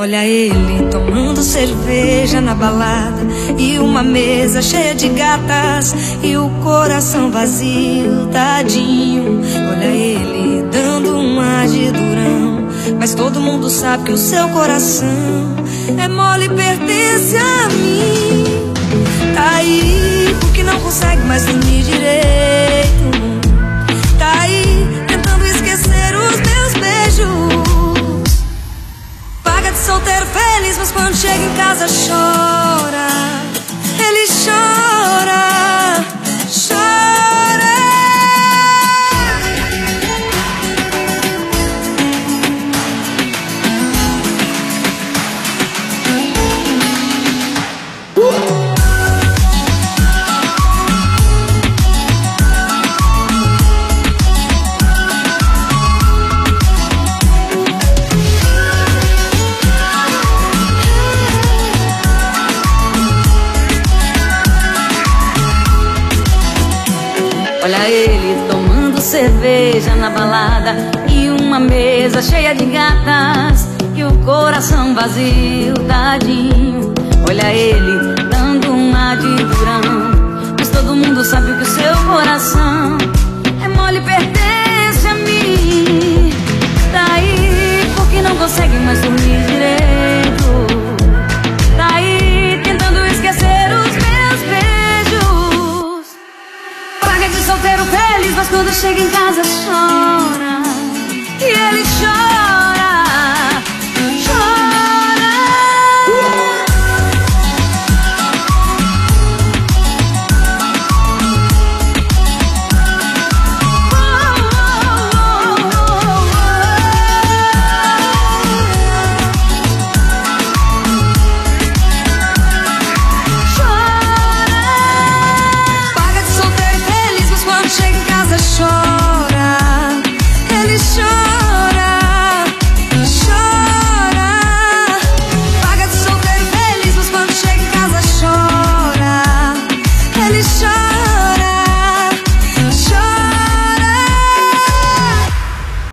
Olha ele tomando cerveja na balada e uma mesa cheia de gatas e o coração vazio, tadinho. Olha ele dando um ar de durão, mas todo mundo sabe que o seu coração é mole e pertence a mim. Tá aí porque não consegue mais dormir direito. Tá aí tentando esquecer os meus beijos. Paga de solteiro feliz, mas quando chega em casa chora. Ele chora, chora. Olha ele tomando cerveja na balada e uma mesa cheia de gatas e o coração vazio, tadinho. Olha ele dando um ar de durão, mas todo mundo sabe que o seu coração é mole e pertence a mim. Tá aí porque não consegue mais dormir direito. Tá aí tentando esquecer os meus beijos. Paga de solteiro feliz, mas quando chega em casa chora. E ele chora.